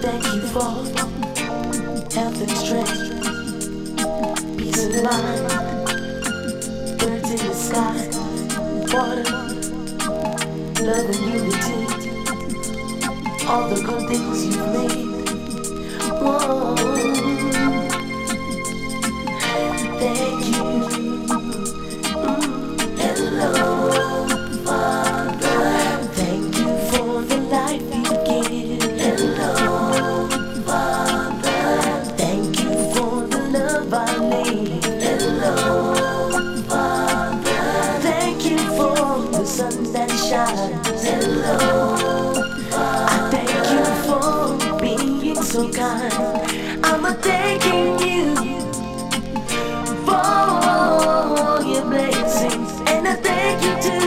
thank you for health and strength, peace of mind, birds in the sky, water, love and unity, all the good things you've made. Whoa, thank you. Hello, Father. Thank you for the life you give. Hello, Father. Thank you for the love I live. Hello, Father. Thank you for the sun that shines. Hello, Father. I thank you for being so kind. I'm thanking you for your blessings, and I thank you too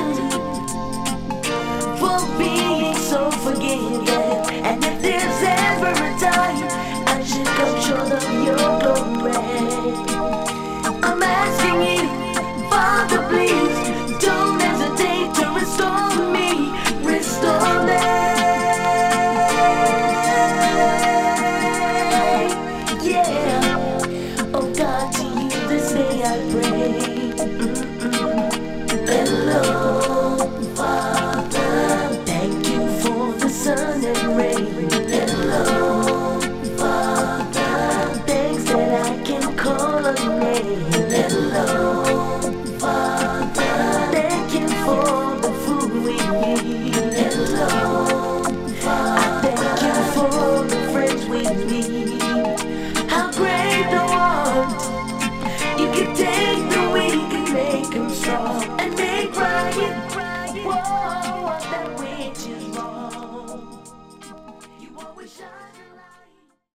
for being so forgiving. And if there's ever a time I should come short of your glory, I'm asking you, Father, please don't hesitate to restore me, restore me. Yeah, oh God, to you this day I pray. Hello, Father. Thank you for the sun and rain. Hello, Father. Thanks that I can call a name. Hello, Father. Thank you for the food we eat. Hello, Father. I thank you for the friends we meet. How great the ones. You can take the weak and make them strong, and make right. Whoa, that which is wrong. You always shine.